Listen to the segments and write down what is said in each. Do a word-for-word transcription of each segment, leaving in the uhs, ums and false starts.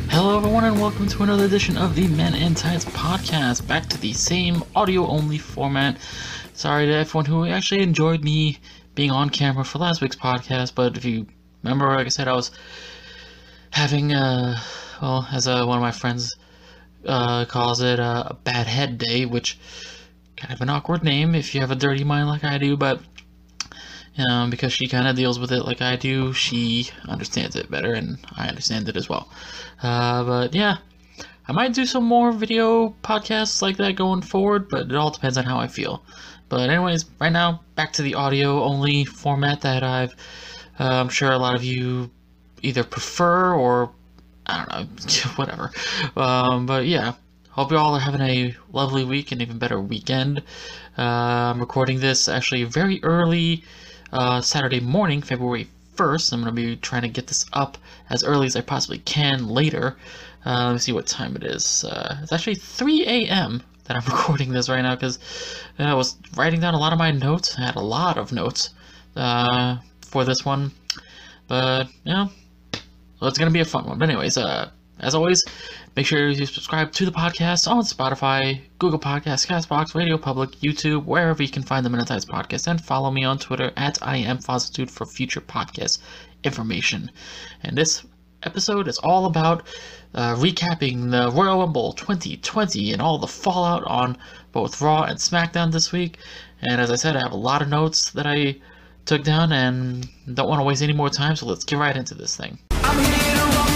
Hello everyone and welcome to another edition of the Men in Tights podcast, back to the same audio-only format. Sorry to everyone who actually enjoyed me being on camera for last week's podcast, but if you remember, like I said, I was having, uh, well, as uh, one of my friends uh, calls it, uh, a bad head day, which kind of an awkward name if you have a dirty mind like I do, but Um, because she kind of deals with it like I do, she understands it better, and I understand it as well. Uh, but yeah, I might do some more video podcasts like that going forward, but it all depends on how I feel. But anyways, right now, back to the audio-only format that I've, uh, I'm sure a lot of you either prefer or, I don't know, whatever. Um, but yeah, hope you all are having a lovely week and even better weekend. Uh, I'm recording this actually very early, Uh, Saturday morning, February first. I'm going to be trying to get this up as early as I possibly can later. Uh, let me see what time it is. Uh, it's actually three A M that I'm recording this right now, because uh, I was writing down a lot of my notes. I had a lot of notes uh, for this one. But, yeah, well, it's going to be a fun one. But anyways, uh, as always, make sure you subscribe to the podcast on Spotify, Google Podcasts, Castbox, Radio Public, YouTube, wherever you can find the Men in Tights podcast, and follow me on Twitter at I am Fozzitude for future podcast information. And this episode is all about uh, recapping the Royal Rumble twenty twenty and all the fallout on both Raw and SmackDown this week. And as I said, I have a lot of notes that I took down and don't want to waste any more time, so let's get right into this thing. I'm here to rumble.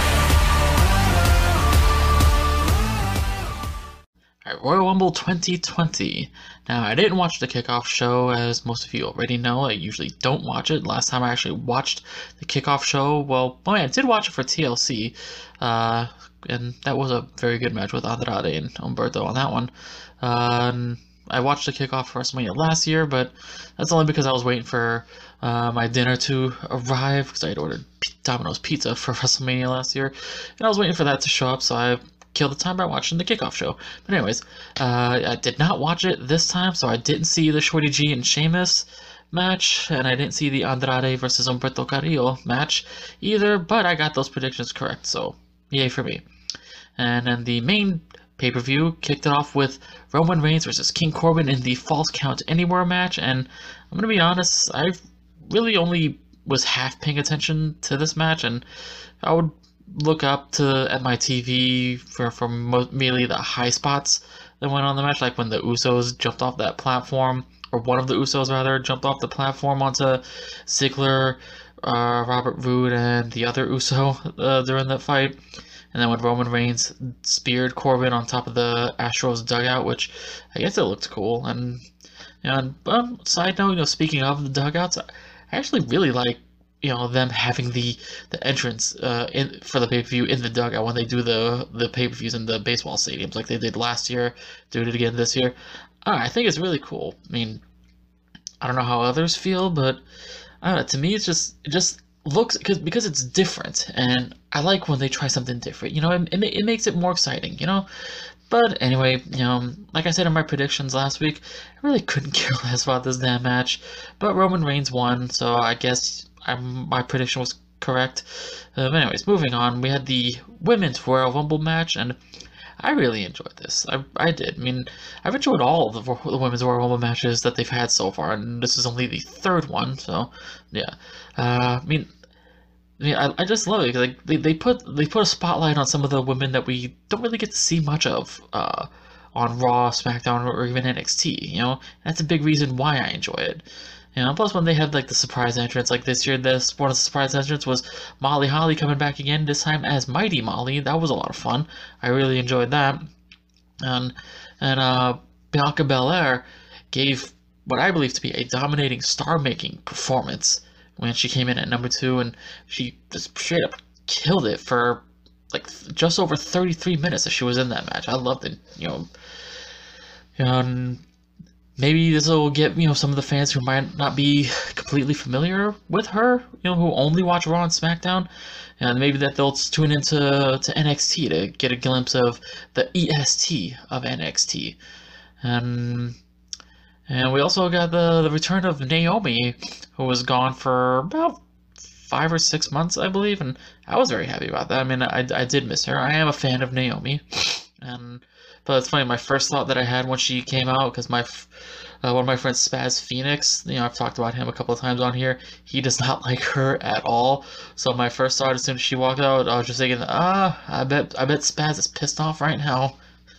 Alright, Royal Rumble twenty twenty. Now, I didn't watch the kickoff show, as most of you already know. I usually don't watch it. Last time I actually watched the kickoff show, well, oh yeah, I did watch it for T L C, uh, and that was a very good match with Andrade and Humberto on that one. Um, I watched the kickoff for WrestleMania last year, but that's only because I was waiting for uh, my dinner to arrive, because I had ordered Domino's Pizza for WrestleMania last year, and I was waiting for that to show up, so I kill the time by watching the kickoff show. But anyways, uh, I did not watch it this time, so I didn't see the Shorty G and Sheamus match, and I didn't see the Andrade versus Humberto Carrillo match either, but I got those predictions correct, so yay for me. And then the main pay-per-view kicked it off with Roman Reigns versus King Corbin in the Falls Count Anywhere match, and I'm gonna be honest, I really only was half paying attention to this match, and I would look up to at my T V for, for mo merely the high spots that went on the match, like when the Usos jumped off that platform, or one of the Usos rather, jumped off the platform onto Ziggler, uh, Robert Roode, and the other Uso uh, during that fight. And then when Roman Reigns speared Corbin on top of the Astros dugout, which I guess it looked cool. And, you know, and um, side note, you know, speaking of the dugouts, I actually really like, you know, them having the the entrance uh, in for the pay-per-view in the dugout when they do the the pay-per-views in the baseball stadiums, like they did last year, doing it again this year. Uh, I think it's really cool. I mean, I don't know how others feel, but I don't know, to me, it's just it just looks because because it's different, and I like when they try something different. You know, it it, it makes it more exciting. You know. But anyway, you know, like I said in my predictions last week, I really couldn't care less about this damn match. But Roman Reigns won, so I guess I'm, my prediction was correct. Uh, but anyways, moving on, we had the Women's Royal Rumble match, and I really enjoyed this. I, I did. I mean, I've enjoyed all of the, the Women's Royal Rumble matches that they've had so far, and this is only the third one, so, yeah. Uh, I mean... I mean, I, I just love it because like, they, they put they put a spotlight on some of the women that we don't really get to see much of uh, on Raw, SmackDown, or even N X T. You know, that's a big reason why I enjoy it. You know, plus when they had like the surprise entrance, like this year, this one of the surprise entrance was Molly Holly coming back again, this time as Mighty Molly. That was a lot of fun. I really enjoyed that. And and uh, Bianca Belair gave what I believe to be a dominating star-making performance when she came in at number two, and she just straight up killed it for like just over thirty-three minutes that she was in that match. I loved it, you know. Um, maybe this will get, you know, some of the fans who might not be completely familiar with her, you know, who only watch Raw and SmackDown, and maybe that they'll tune into to N X T to get a glimpse of the E S T of N X T. Um, and we also got the, the return of Naomi, who was gone for about five or six months, I believe, and I was very happy about that. I mean, I, I did miss her. I am a fan of Naomi, and but it's funny. My first thought that I had when she came out, because my uh, one of my friends, Spaz Phoenix, you know, I've talked about him a couple of times on here. He does not like her at all. So my first thought, as soon as she walked out, I was just thinking, ah, I bet I bet Spaz is pissed off right now.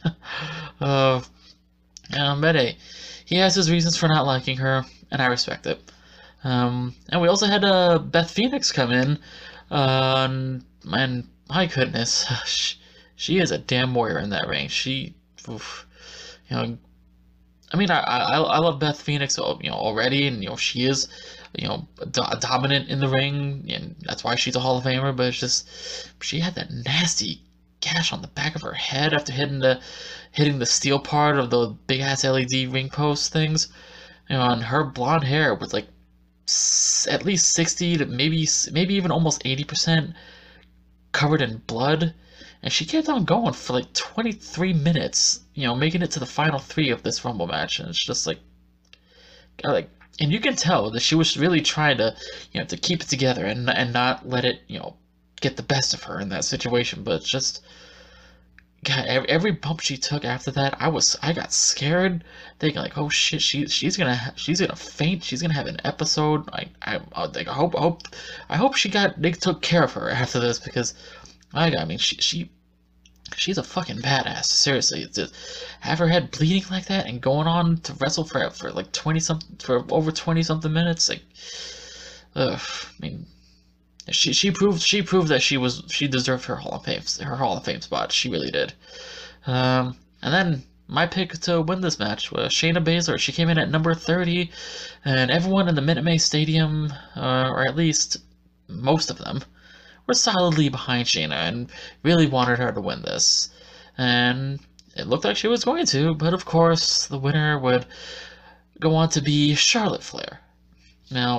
uh, um, but hey, he has his reasons for not liking her, and I respect it. Um, and we also had uh, Beth Phoenix come in, uh, and, and my goodness, she, she is a damn warrior in that ring. She, oof, you know, I mean, I, I I love Beth Phoenix, you know, already, and you know she is, you know, do dominant in the ring, and that's why she's a Hall of Famer. But it's just she had that nasty gash on the back of her head after hitting the hitting the steel part of the big ass L E D ring post things, you know, and her blonde hair was like at least sixty to maybe maybe even almost eighty percent covered in blood. And she kept on going for like twenty-three minutes, you know, making it to the final three of this Rumble match. And it's just like, like, and you can tell that she was really trying to, you know, to keep it together and and not let it, you know, get the best of her in that situation. But it's just, God, every, every bump she took after that, I was, I got scared, thinking like, oh shit, she she's gonna she's gonna faint, she's gonna have an episode. I I, I like, I hope I hope I hope she got they took care of her after this, because. I I mean, she, she, she's a fucking badass. Seriously, to have her head bleeding like that and going on to wrestle for for like twenty something, for over twenty something minutes, like, ugh. I mean, she she proved she proved that she was she deserved her Hall of Fame her Hall of Fame spot. She really did. Um, and then my pick to win this match was Shayna Baszler. She came in at number thirty, and everyone in the Minute Maid Stadium, uh, or at least most of them, were solidly behind Shayna and really wanted her to win this. And it looked like she was going to, but of course the winner would go on to be Charlotte Flair. Now,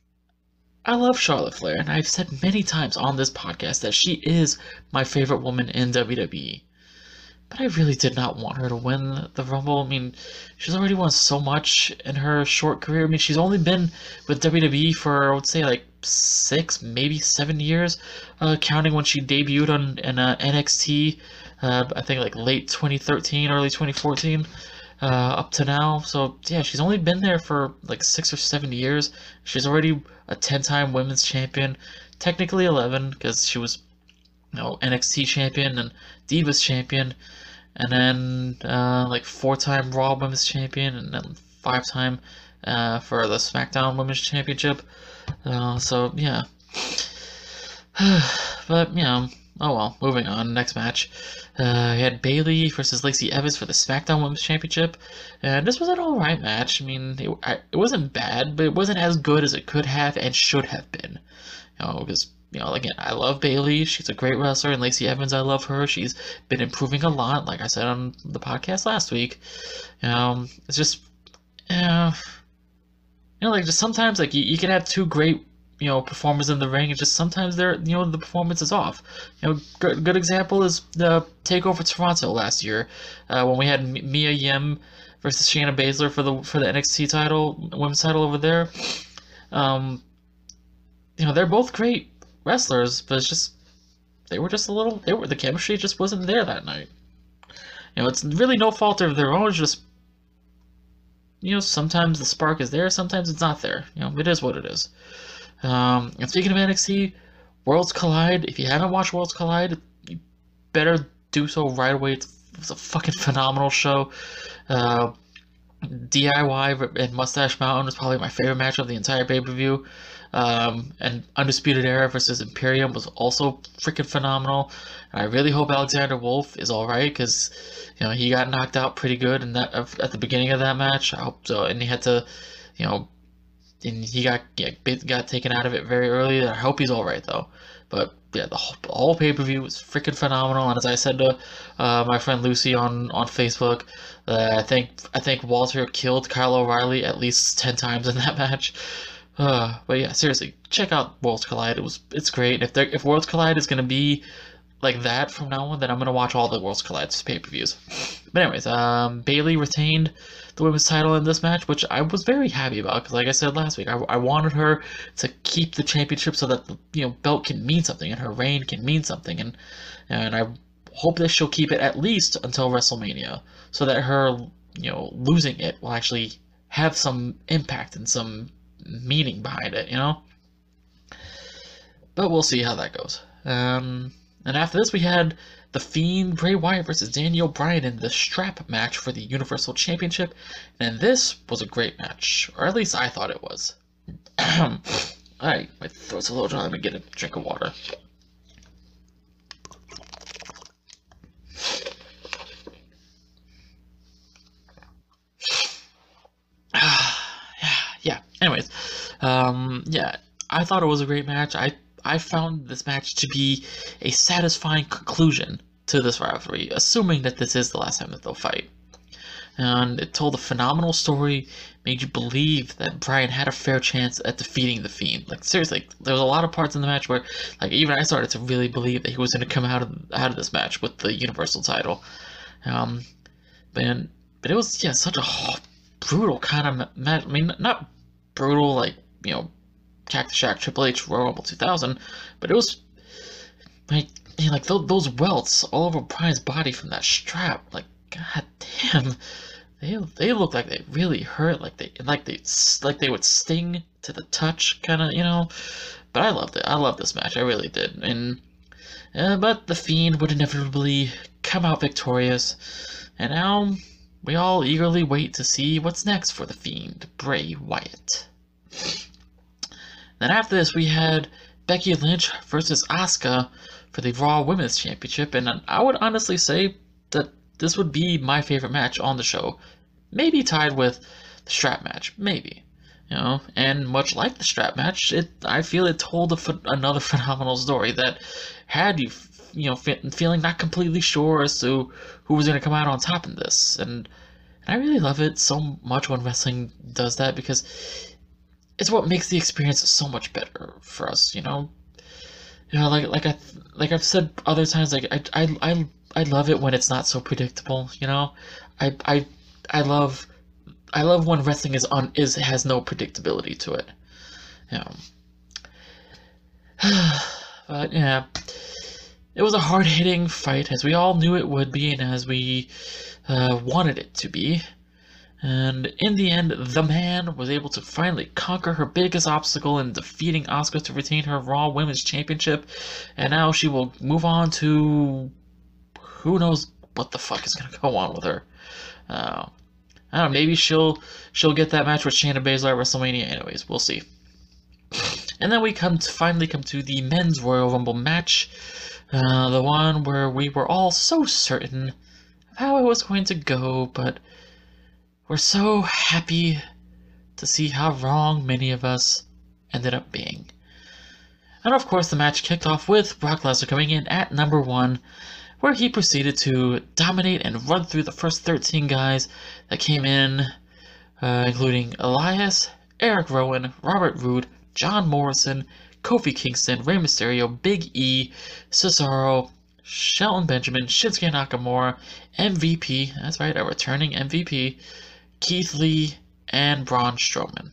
I love Charlotte Flair, and I've said many times on this podcast that she is my favorite woman in W W E. But I really did not want her to win the Rumble. I mean, she's already won so much in her short career. I mean, she's only been with W W E for, I would say, like six, maybe seven years, uh, counting when she debuted on in, uh, N X T, uh, I think like late twenty thirteen, early twenty fourteen, uh, up to now. So, yeah, she's only been there for like six or seven years. She's already a ten-time women's champion, technically eleven, because she was, you know, N X T champion and Divas champion, and then uh, like four-time Raw Women's Champion, and then five-time uh, for the SmackDown Women's Championship. Uh, so yeah, but you know, oh well. Moving on. Next match, uh, we had Bayley versus Lacey Evans for the SmackDown Women's Championship, and this was an alright match. I mean, it, I, it wasn't bad, but it wasn't as good as it could have and should have been. You know, because. You know, again, I love Bayley. She's a great wrestler, and Lacey Evans, I love her. She's been improving a lot, like I said on the podcast last week. Um, it's just, yeah, you know, like just sometimes, like you, you can have two great, you know, performers in the ring, and just sometimes they're, you know, the performance is off. You know, good, good example is the Takeover Toronto last year, uh, when we had Mia Yim versus Shayna Baszler for the for the N X T title, women's title over there. Um, you know, they're both great wrestlers, but it's just they were just a little they were the chemistry just wasn't there that night. You know, it's really no fault of their own. It's just, you know, sometimes the spark is there, sometimes it's not there. You know, it is what it is. Um, and speaking of N X T, Worlds Collide. If you haven't watched Worlds Collide, you better do so right away. It's, it's a fucking phenomenal show. Uh, D I Y and Mustache Mountain is probably my favorite match of the entire pay-per-view. Um, and Undisputed Era versus Imperium was also freaking phenomenal. And I really hope Alexander Wolf is alright, because, you know, he got knocked out pretty good in that at the beginning of that match. I hope so. And he had to, you know, and he got yeah, got taken out of it very early. I hope he's alright, though. But, yeah, the whole, the whole pay-per-view was freaking phenomenal. And as I said to uh, my friend Lucy on, on Facebook, uh, I think I think Walter killed Kyle O'Reilly at least ten times in that match. Uh, but yeah, seriously, check out Worlds Collide. It was it's great. If they if Worlds Collide is gonna be like that from now on, then I'm gonna watch all the Worlds Collide pay-per-views. But anyways, um, Bayley retained the women's title in this match, which I was very happy about because, like I said last week, I, I wanted her to keep the championship so that the you know belt can mean something and her reign can mean something, and and I hope that she'll keep it at least until WrestleMania, so that her you know losing it will actually have some impact and some meaning behind it, you know. But we'll see how that goes. Um, and after this, we had The Fiend Bray Wyatt versus Daniel Bryan in the strap match for the Universal Championship. And this was a great match, or at least I thought it was. Alright, my throat's a little dry. Let me get a drink of water. yeah, anyways. Um, yeah, I thought it was a great match. I I found this match to be a satisfying conclusion to this rivalry, assuming that this is the last time that they'll fight. And it told a phenomenal story, made you believe that Bryan had a fair chance at defeating The Fiend. Like, seriously, there was a lot of parts in the match where, like, even I started to really believe that he was going to come out of out of this match with the Universal title. Um, but, but it was, yeah, such a brutal kind of match. I mean, not brutal, like, you know, Cactus Jack, Triple H, Royal Rumble two thousand, but it was like, like those, those welts all over Bryan's body from that strap. Like, god damn, they they look like they really hurt, like they like they like they would sting to the touch, kind of, you know. But I loved it. I loved this match. I really did. And uh, but the Fiend would inevitably come out victorious, and now we all eagerly wait to see what's next for the Fiend, Bray Wyatt. Then after this, we had Becky Lynch versus Asuka for the Raw Women's Championship, and I would honestly say that this would be my favorite match on the show. Maybe tied with the strap match, maybe. You know, and much like the strap match, it I feel it told a ph another phenomenal story that had you, you know, feeling not completely sure as to who was going to come out on top in this. And, and I really love it so much when wrestling does that, because it's what makes the experience so much better for us, you know. You know, like like I like I've said other times, like I I I, I love it when it's not so predictable, you know. I I I love I love when wrestling is on is has no predictability to it, you know. But yeah, it was a hard hitting fight, as we all knew it would be, and as we uh, wanted it to be. And in the end, the man was able to finally conquer her biggest obstacle in defeating Asuka to retain her Raw Women's Championship. And now she will move on to... who knows what the fuck is going to go on with her. Uh, I don't know, maybe she'll she'll get that match with Shayna Baszler at WrestleMania. Anyways, we'll see. And then we come to finally come to the Men's Royal Rumble match. Uh, the one where we were all so certain of how it was going to go, but... we're so happy to see how wrong many of us ended up being. And of course, the match kicked off with Brock Lesnar coming in at number one, where he proceeded to dominate and run through the first thirteen guys that came in, uh, including Elias, Eric Rowan, Robert Roode, John Morrison, Kofi Kingston, Rey Mysterio, Big E, Cesaro, Shelton Benjamin, Shinsuke Nakamura, M V P, that's right, a returning M V P, Keith Lee, and Braun Strowman.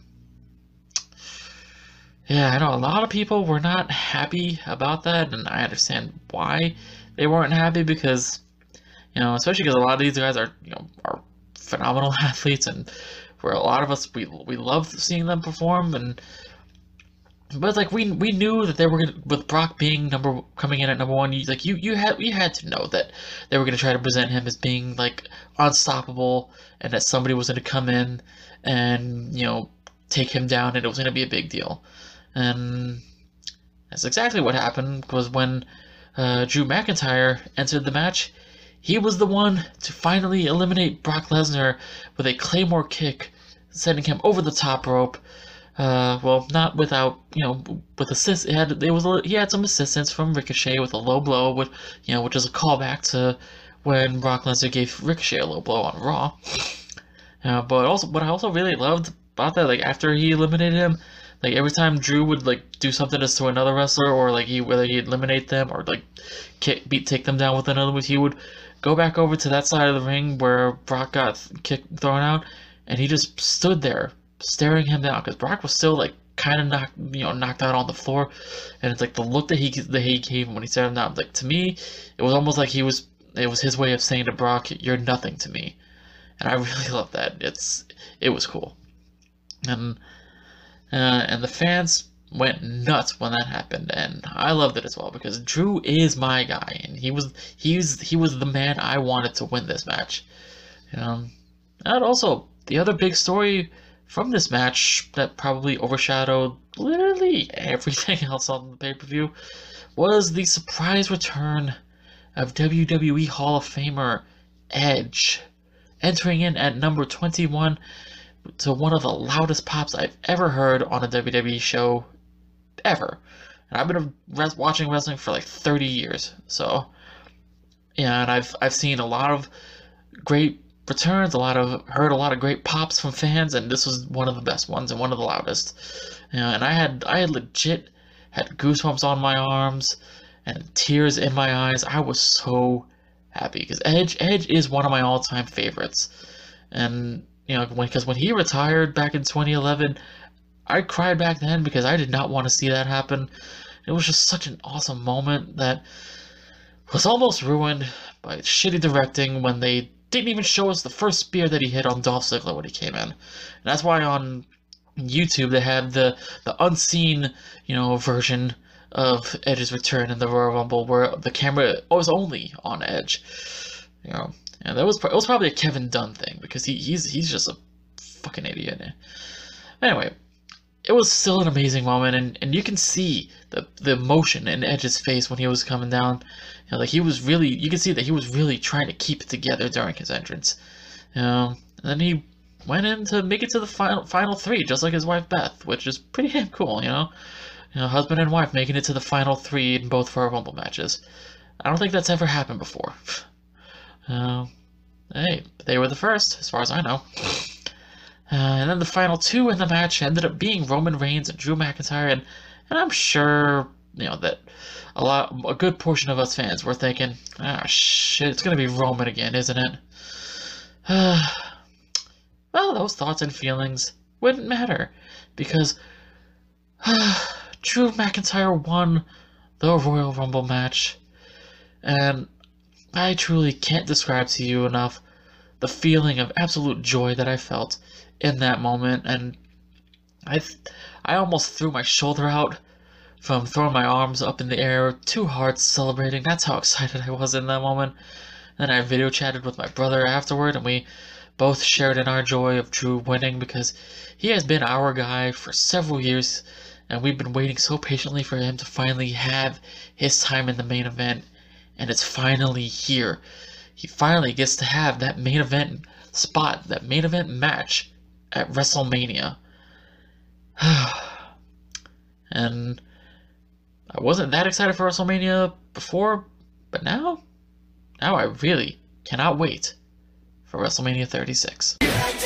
Yeah, I know a lot of people were not happy about that, and I understand why they weren't happy, because, you know, especially because a lot of these guys are, you know, are phenomenal athletes, and where a lot of us, we we love seeing them perform, and but like we we knew that they were gonna, with Brock being number coming in at number one, you, like you you had we had to know that they were gonna try to present him as being like unstoppable, and that somebody was gonna come in and, you know, take him down, and it was gonna be a big deal. And that's exactly what happened. Was when uh, Drew McIntyre entered the match, he was the one to finally eliminate Brock Lesnar with a Claymore kick, sending him over the top rope. Uh, well, not without, you know, with assist. It had, it was a, he had some assistance from Ricochet with a low blow, with, you know, which is a callback to when Brock Lesnar gave Ricochet a low blow on Raw. Uh, but also, what I also really loved about that, like after he eliminated him, Like every time Drew would like do something to another wrestler, or like he whether he'd eliminate them or like kick, beat take them down with another move, he would go back over to that side of the ring where Brock got kicked thrown out, and he just stood there staring him down because Brock was still like kind of knocked you know knocked out on the floor, and it's like the look that he that he gave him when he stared him down. Like to me, it was almost like he was it was his way of saying to Brock, "You're nothing to me," and I really love that. It's it was cool, and uh, and the fans went nuts when that happened, and I loved it as well because Drew is my guy, and he was he's he was the man I wanted to win this match. Um, and also the other big story from this match that probably overshadowed literally everything else on the pay-per-view was the surprise return of W W E Hall of Famer Edge, entering in at number twenty-one to one of the loudest pops I've ever heard on a W W E show ever. And I've been res- watching wrestling for like thirty years, so yeah, and I've I've seen a lot of great returns, a lot of heard a lot of great pops from fans, and this was one of the best ones and one of the loudest. You know, and I had I had legit had goosebumps on my arms and tears in my eyes. I was so happy because Edge Edge is one of my all-time favorites, and you know when because when he retired back in twenty eleven, I cried back then because I did not want to see that happen. It was just such an awesome moment that was almost ruined by shitty directing when they didn't even show us the first spear that he hit on Dolph Ziggler when he came in. And that's why on YouTube they had the the unseen, you know, version of Edge's return in the Royal Rumble where the camera was only on Edge. You know, and that was it was probably a Kevin Dunn thing because he he's he's just a fucking idiot. Anyway, it was still an amazing moment, and, and you can see the the emotion in Edge's face when he was coming down. You know, like he was really, you can see that he was really trying to keep it together during his entrance. You know, and then he went in to make it to the final final three, just like his wife Beth, which is pretty damn cool. You know, you know, husband and wife making it to the final three in both Royal Rumble matches. I don't think that's ever happened before. Uh, hey, they were the first, as far as I know. Uh, and then the final two in the match ended up being Roman Reigns and Drew McIntyre, and, and I'm sure, you know, that a lot, a good portion of us fans were thinking, ah, shit, it's gonna be Roman again, isn't it? Uh, well, those thoughts and feelings wouldn't matter, because uh, Drew McIntyre won the Royal Rumble match, and I truly can't describe to you enough the feeling of absolute joy that I felt in that moment, and I I almost threw my shoulder out from throwing my arms up in the air, two hearts celebrating. That's how excited I was in that moment. Then I video chatted with my brother afterward, and we both shared in our joy of Drew winning because he has been our guy for several years, and we've been waiting so patiently for him to finally have his time in the main event, and it's finally here. He finally gets to have that main event spot, that main event match at WrestleMania. And I wasn't that excited for WrestleMania before, but now, now I really cannot wait for WrestleMania thirty-six.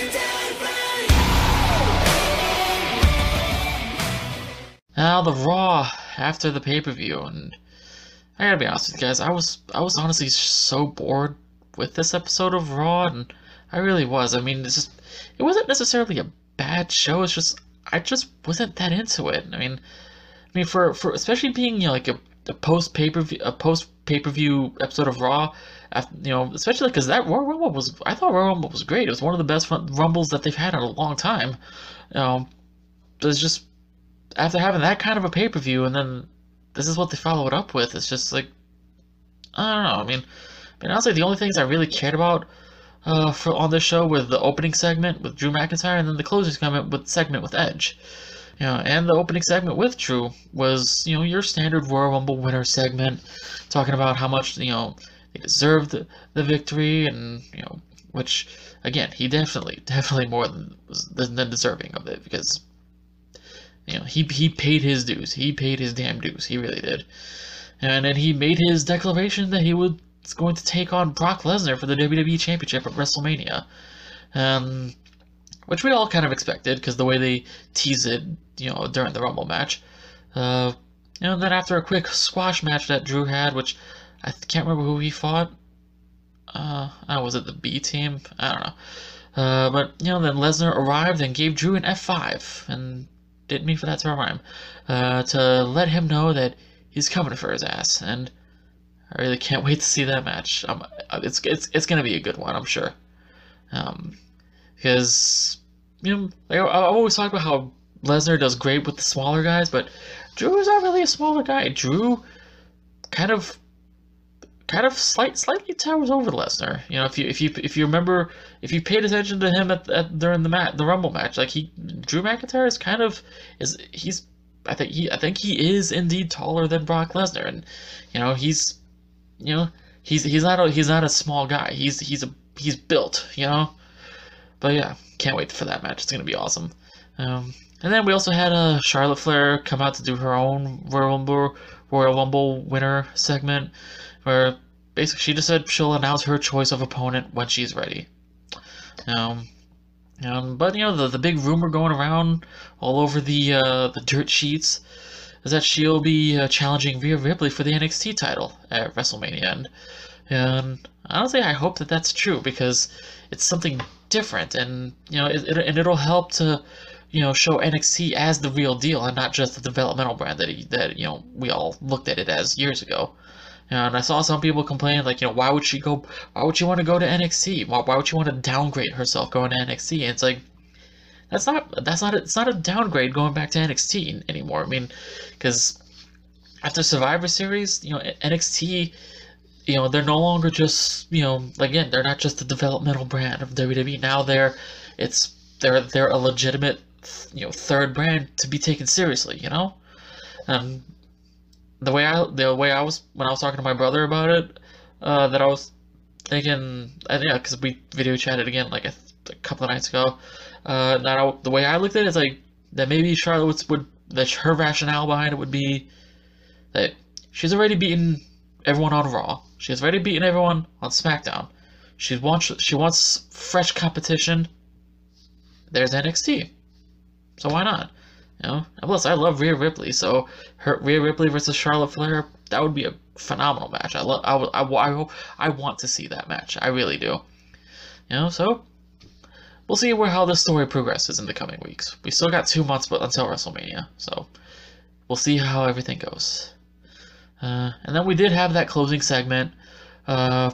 Now the Raw after the pay-per-view, and I gotta be honest with you guys, I was I was honestly so bored with this episode of Raw, and I really was. I mean, it's just it wasn't necessarily a bad show. It's just I just wasn't that into it. I mean, I mean for for especially being you know like a, a post pay per view a post pay per view episode of Raw, after, you know, especially because that Royal Rumble was I thought Royal Rumble was great. It was one of the best Rumbles that they've had in a long time. You know, it's just after having that kind of a pay per view, and then this is what they follow it up with. It's just like I don't know. I mean, I mean honestly, the only things I really cared about uh, for on this show were the opening segment with Drew McIntyre, and then the closing segment with segment with Edge. You know, and the opening segment with Drew was you know your standard Royal Rumble winner segment, talking about how much you know they deserved the, the victory, and you know which again he definitely definitely more than than deserving of it because. You know, he he paid his dues. He paid his damn dues. He really did. And then he made his declaration that he was going to take on Brock Lesnar for the W W E Championship at WrestleMania. Um, which we all kind of expected because the way they teased it, you know, during the Rumble match. Uh, you know, then after a quick squash match that Drew had, which I can't remember who he fought. Uh, oh, was it the B team? I don't know. Uh, but, you know, then Lesnar arrived and gave Drew an F five, and didn't mean for that to rhyme, uh, to let him know that he's coming for his ass, and I really can't wait to see that match. Um, it's it's it's gonna be a good one, I'm sure. Um, because you know, like, I, I've always talked about how Lesnar does great with the smaller guys, but Drew is not really a smaller guy. Drew kind of kind of slight slightly towers over Lesnar. You know, if you if you if you remember, if you paid attention to him at, at during the mat the Rumble match, like he Drew McIntyre is kind of is he's I think he I think he is indeed taller than Brock Lesnar, and you know he's you know he's he's not a he's not a small guy. He's he's a he's built. You know, but yeah, can't wait for that match. It's gonna be awesome. Um, and then we also had uh, Charlotte Flair come out to do her own Royal Rumble Royal Rumble winner segment, where basically she just said she'll announce her choice of opponent when she's ready. Um, um, but you know the the big rumor going around all over the uh, the dirt sheets is that she'll be uh, challenging Rhea Ripley for the N X T title at WrestleMania, and, and honestly I hope that that's true because it's something different, and you know it, it and it'll help to you know show N X T as the real deal and not just the developmental brand that he, that you know we all looked at it as years ago. And I saw some people complain, like, you know, why would she go, why would she want to go to N X T? Why, why would she want to downgrade herself going to N X T? And it's like, that's not, that's not, a, it's not a downgrade going back to N X T anymore. I mean, because after Survivor Series, you know, N X T, you know, they're no longer just, you know, again, they're not just the developmental brand of W W E. Now they're, it's, they're, they're a legitimate, you know, third brand to be taken seriously, you know? Um, The way I the way I was when I was talking to my brother about it, uh, that I was thinking, and yeah, because we video chatted again like a, a couple of nights ago. Uh, that I, the way I looked at it is like that maybe Charlotte would, would that her rationale behind it would be that she's already beaten everyone on Raw. She's already beaten everyone on SmackDown. She wants she wants fresh competition. There's N X T, so why not? You know, and plus I love Rhea Ripley, so her Rhea Ripley versus Charlotte Flair, that would be a phenomenal match. I love, I, I, I hope, I want to see that match. I really do. You know, so we'll see where how this story progresses in the coming weeks. We still got two months, but until WrestleMania, so we'll see how everything goes. Uh, and then we did have that closing segment uh,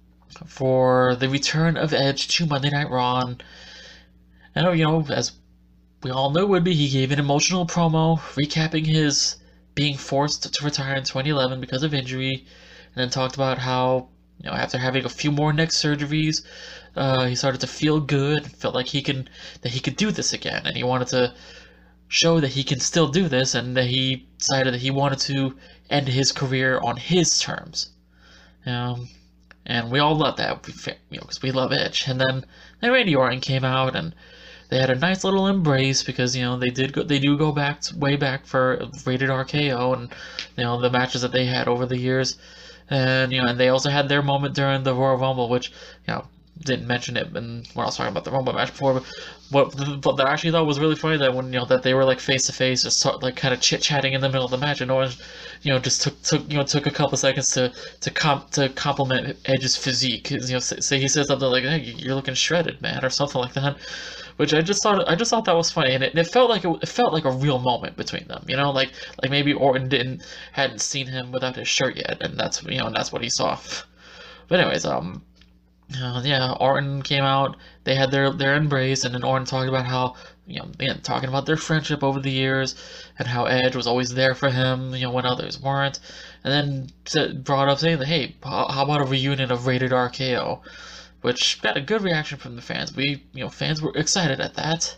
for the return of Edge to Monday Night Raw. And I know, you know, as we all knew it would be, he gave an emotional promo recapping his being forced to retire in twenty eleven because of injury, and then talked about how, you know, after having a few more neck surgeries, uh, he started to feel good, felt like he can that he could do this again, and he wanted to show that he can still do this, and that he decided that he wanted to end his career on his terms. Um, and we all love that, you know, because we love Edge. And then, then Randy Orton came out, and they had a nice little embrace because, you know, they did go, they do go back to, way back for Rated R K O and, you know, the matches that they had over the years. And, you know, and they also had their moment during the Royal Rumble, which, you know, didn't mention it when, when I was talking about the Rumble match before, but what, what I actually thought was really funny that when, you know, that they were, like, face-to-face, just sort, like, kind of chit-chatting in the middle of the match, and Orange, you know, just took, took, you know, took a couple seconds to, to comp, to compliment Edge's physique. You know, say, say he said something like, hey, you're looking shredded, man, or something like that. Which I just thought I just thought that was funny, and it, and it felt like it, it felt like a real moment between them, you know, like like maybe Orton didn't hadn't seen him without his shirt yet, and that's you know and that's what he saw. But anyways, um, uh, yeah, Orton came out, they had their their embrace, and then Orton talked about how you know again talking about their friendship over the years, and how Edge was always there for him, you know, when others weren't, and then said, brought up saying that hey, how, how about a reunion of Rated R K O? Which got a good reaction from the fans. We, you know, fans were excited at that.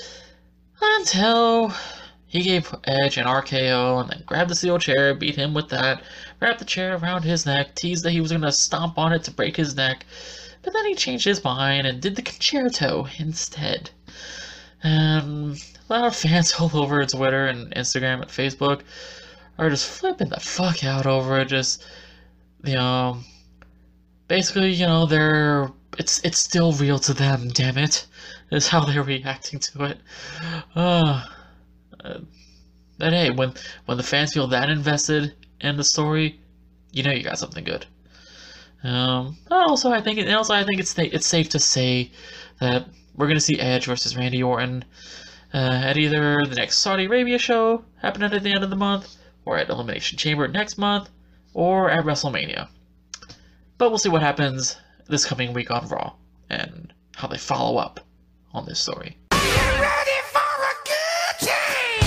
Until he gave Edge an R K O and then grabbed the steel chair, beat him with that, wrapped the chair around his neck, teased that he was going to stomp on it to break his neck, but then he changed his mind and did the concerto instead. And a lot of fans all over Twitter and Instagram and Facebook are just flipping the fuck out over it, just, you know... Basically, you know, they're it's it's still real to them. Damn it, is how they're reacting to it. Uh, uh, but hey, when when the fans feel that invested in the story, you know you got something good. Um, also, I think it, also I think it's it's safe to say that we're gonna see Edge versus Randy Orton uh, at either the next Saudi Arabia show happening at the end of the month, or at Elimination Chamber next month, or at WrestleMania. But we'll see what happens this coming week on Raw and how they follow up on this story. Are you ready for a good time?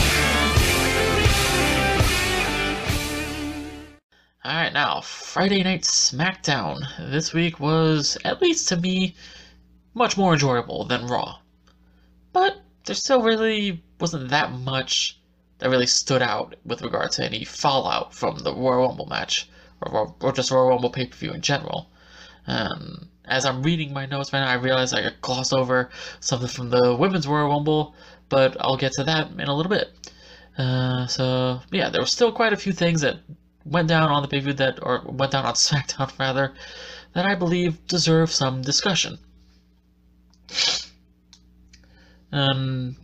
Alright, now, Friday Night SmackDown this week was, at least to me, much more enjoyable than Raw. But there still really wasn't that much that really stood out with regard to any fallout from the Royal Rumble match, or, or just Royal Rumble pay-per-view in general. Um, as I'm reading my notes right now, I realize I glossed over something from the Women's Royal Rumble, but I'll get to that in a little bit. Uh, so, yeah, there were still quite a few things that went down on the pay-per-view that, or went down on SmackDown rather, that I believe deserve some discussion. Um,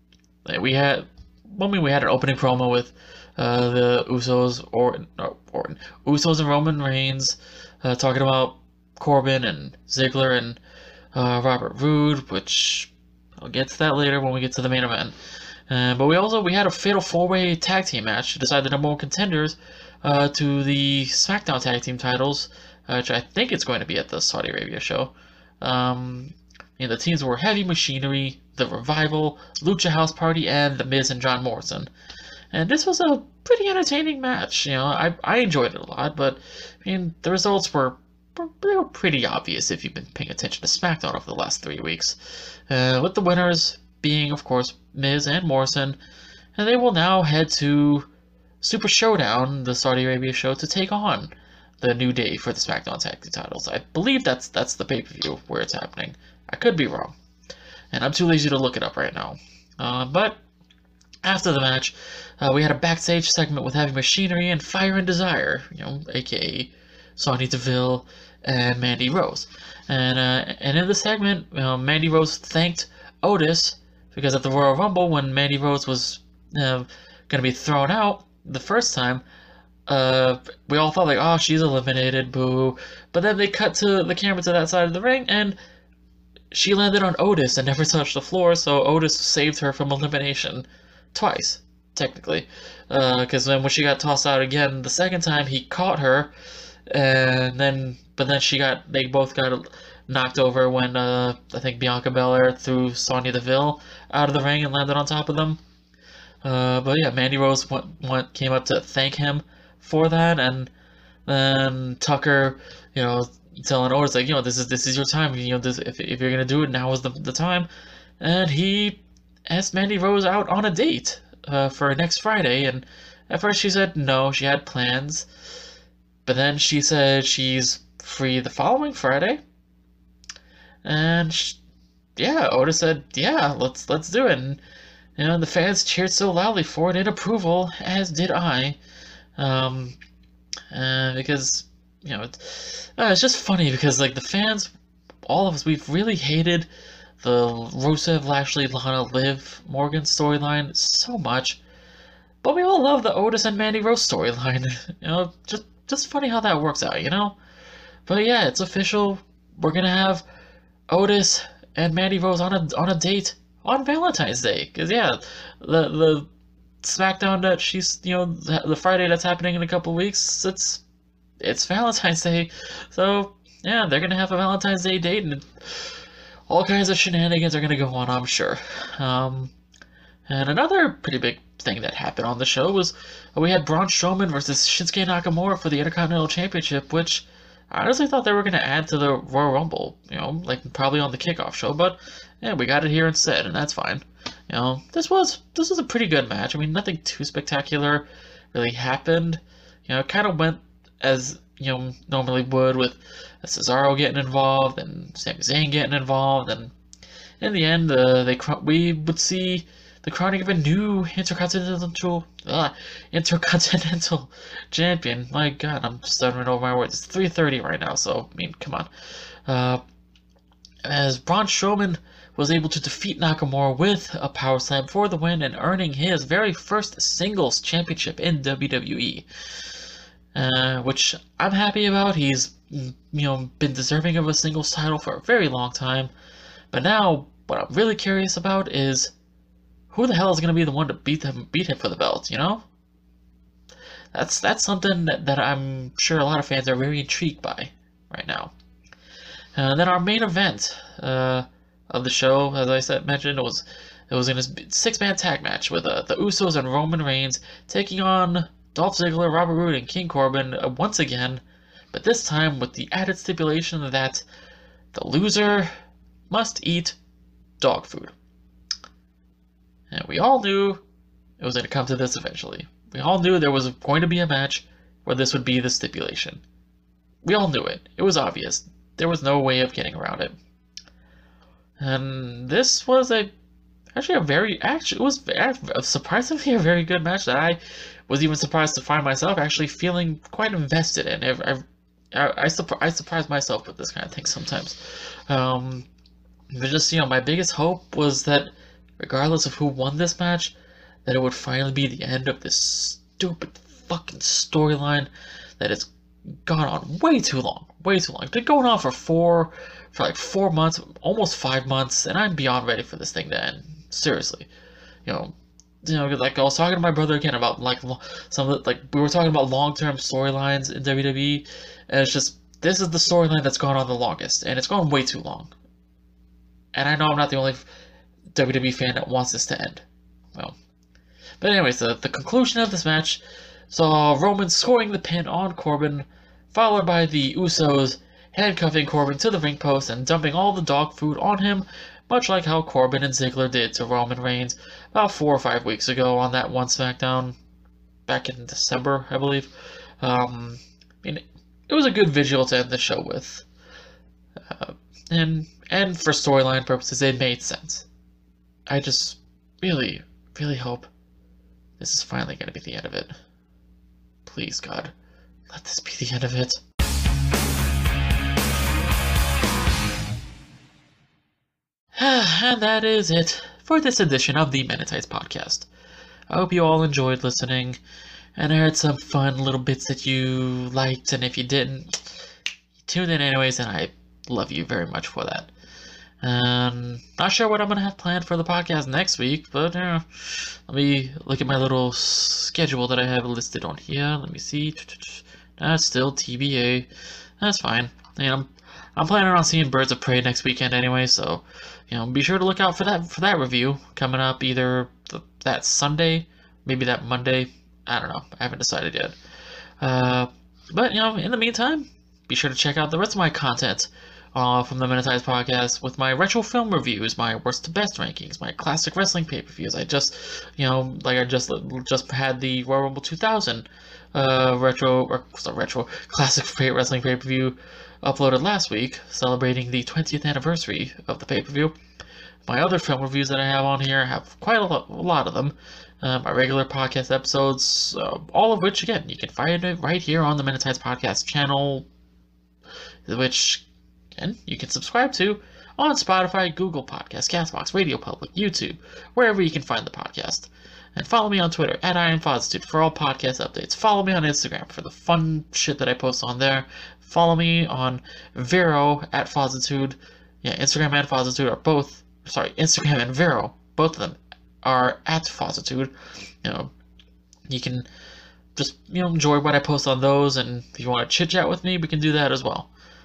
we had, one week we had an opening promo with uh, the Usos, or no, Orton, Usos and Roman Reigns, uh, talking about Corbin and Ziggler and uh, Robert Roode, which I'll get to that later when we get to the main event. Uh, but we also we had a fatal four-way tag team match to decide the number one contenders uh, to the SmackDown tag team titles, uh, which I think it's going to be at the Saudi Arabia show. Um, and the teams were Heavy Machinery, The Revival, Lucha House Party, and The Miz and John Morrison. And this was a pretty entertaining match. You know, I I enjoyed it a lot, but I mean the results were, they were pretty obvious if you've been paying attention to SmackDown over the last three weeks. Uh, with the winners being, of course, Miz and Morrison, and they will now head to Super Showdown, the Saudi Arabia show, to take on the New Day for the SmackDown Tag Team titles. I believe that's that's the pay-per-view where it's happening. I could be wrong, and I'm too lazy to look it up right now. Uh, but after the match, uh, we had a backstage segment with Heavy Machinery and Fire and Desire, you know, aka Sonya Deville and Mandy Rose. And uh, and in the segment, you know, Mandy Rose thanked Otis because at the Royal Rumble, when Mandy Rose was uh, going to be thrown out the first time, uh, we all thought like, oh, she's eliminated, boo. But then they cut to the camera to that side of the ring, and she landed on Otis and never touched the floor, so Otis saved her from elimination twice, technically. Because uh, then when she got tossed out again the second time, he caught her, and then but then she got they both got knocked over when uh, I think Bianca Belair threw Sonya Deville out of the ring and landed on top of them. Uh, but yeah, Mandy Rose went, went came up to thank him for that, and then Tucker, you know, telling Otis like, you know, this is this is your time. You know, this, if if you're gonna do it, now is the the time. And he asked Mandy Rose out on a date uh, for next Friday, and at first she said no, she had plans, but then she said she's free the following Friday, and she, yeah, Otis said, yeah, let's let's do it. And you know, the fans cheered so loudly for it in approval, as did I, um, uh, because you know, it's, uh, it's just funny because like the fans, all of us, we've really hated the Rusev, Lashley, Lana, Liv, Morgan storyline so much, but we all love the Otis and Mandy Rose storyline. You know, just just funny how that works out, you know. But yeah, it's official. We're gonna have Otis and Mandy Rose on a on a date on Valentine's Day. Cause yeah, the the SmackDown that she's you know the, the Friday that's happening in a couple weeks, it's it's Valentine's Day. So yeah, they're gonna have a Valentine's Day date, and all kinds of shenanigans are gonna go on, I'm sure. Um, and another pretty big thing that happened on the show was we had Braun Strowman versus Shinsuke Nakamura for the Intercontinental Championship, which I honestly thought they were going to add to the Royal Rumble, you know, like probably on the kickoff show, but yeah, we got it here instead, and that's fine. You know, this was this was a pretty good match. I mean, nothing too spectacular really happened. You know, it kind of went as, you know, normally would, with Cesaro getting involved and Sami Zayn getting involved, and in the end, uh, they we would see the crowning of a new intercontinental uh, intercontinental champion. My God, I'm stuttering over my words. It's three thirty right now, so I mean, come on. Uh, as Braun Strowman was able to defeat Nakamura with a power slam for the win and earning his very first singles championship in W W E, uh, which I'm happy about. He's you know been deserving of a singles title for a very long time, but now what I'm really curious about is who the hell is going to be the one to beat him beat him for the belt. You know, that's that's something that, that I'm sure a lot of fans are very intrigued by right now. And then our main event uh, of the show, as I said mentioned, it was it was in a six-man tag match with uh, the Usos and Roman Reigns taking on Dolph Ziggler, Robert Roode, and King Corbin uh, once again, but this time with the added stipulation that the loser must eat dog food. And we all knew it was going to come to this eventually. We all knew there was going to be a match where this would be the stipulation. We all knew it. It was obvious. There was no way of getting around it. And this was a actually a very actually it was a, surprisingly a very good match that I was even surprised to find myself actually feeling quite invested in. I I, I, I, I surprise myself with this kind of thing sometimes. Um, but just you know, my biggest hope was that regardless of who won this match, that it would finally be the end of this stupid fucking storyline that has gone on way too long. Way too long. It's been going on for four, for like four months, almost five months, and I'm beyond ready for this thing to end. Seriously, you know, you know, like I was talking to my brother again about like some of the, like we were talking about long-term storylines in W W E, and it's just this is the storyline that's gone on the longest, and it's gone way too long. And I know I'm not the only W W E fan that wants this to end. Well, but anyways, the the conclusion of this match saw Roman scoring the pin on Corbin, followed by the Usos handcuffing Corbin to the ring post and dumping all the dog food on him, much like how Corbin and Ziggler did to Roman Reigns about four or five weeks ago on that one SmackDown back in December, I believe. Um, I mean, it was a good visual to end the show with, uh, and and for storyline purposes, it made sense. I just really, really hope this is finally going to be the end of it. Please, God, let this be the end of it. And that is it for this edition of the Menitites Podcast. I hope you all enjoyed listening, and I heard some fun little bits that you liked, and if you didn't, you tuned in anyways, and I love you very much for that. Um, not sure what I'm going to have planned for the podcast next week, but uh, let me look at my little schedule that I have listed on here. Let me see. That's still T B A. That's fine. You know, I'm, I'm planning on seeing Birds of Prey next weekend anyway, so you know, be sure to look out for that for that review coming up either the, that Sunday, maybe that Monday. I don't know. I haven't decided yet. Uh, but you know, in the meantime, be sure to check out the rest of my content Uh, from the Menitites Podcast with my retro film reviews, my worst to best rankings, my classic wrestling pay-per-views. I just, you know, like I just just had the Royal Rumble two thousand uh, retro, or sorry, retro, classic wrestling pay-per-view uploaded last week, celebrating the twentieth anniversary of the pay-per-view. My other film reviews that I have on here have quite a lot, a lot of them. Uh, my regular podcast episodes, uh, all of which, again, you can find it right here on the Menitites Podcast channel, which... and you can subscribe to on Spotify, Google Podcasts, Castbox, Radio Public, YouTube, wherever you can find the podcast. And follow me on Twitter, at IronFozzitude, for all podcast updates. Follow me on Instagram for the fun shit that I post on there. Follow me on Vero, at Fozzitude. Yeah, Instagram and Fozzitude are both, sorry, Instagram and Vero, both of them are at Fozzitude. You know, you can just, you know, enjoy what I post on those, and if you want to chit-chat with me, we can do that as well.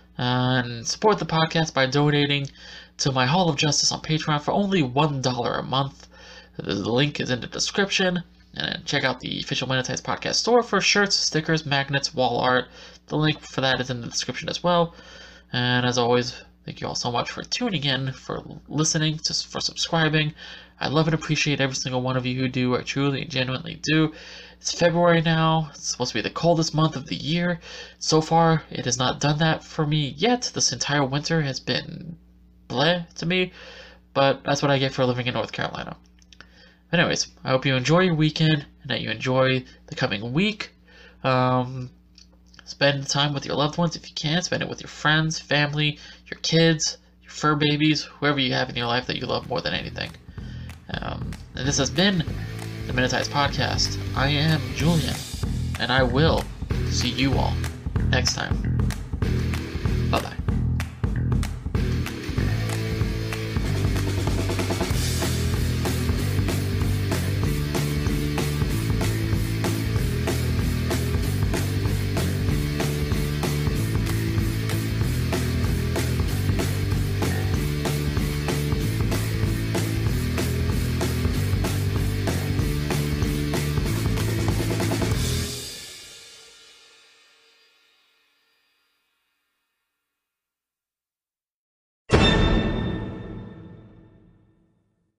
And support the podcast by donating to my Hall of Justice on Patreon for only one dollar a month. The link is in the description. And check out the official Menitites Podcast store for shirts, stickers, magnets, wall art. The link for that is in the description as well. And as always, thank you all so much for tuning in, for listening, just for subscribing. I love and appreciate every single one of you who do. I truly and genuinely do. It's February now. It's supposed to be the coldest month of the year. So far, it has not done that for me yet. This entire winter has been bleh to me, but that's what I get for living in North Carolina. But anyways, I hope you enjoy your weekend and that you enjoy the coming week. Um, spend time with your loved ones if you can. Spend it with your friends, family, your kids, your fur babies, whoever you have in your life that you love more than anything. Um, and this has been the Minutize Podcast. I am Julian, and I will see you all next time.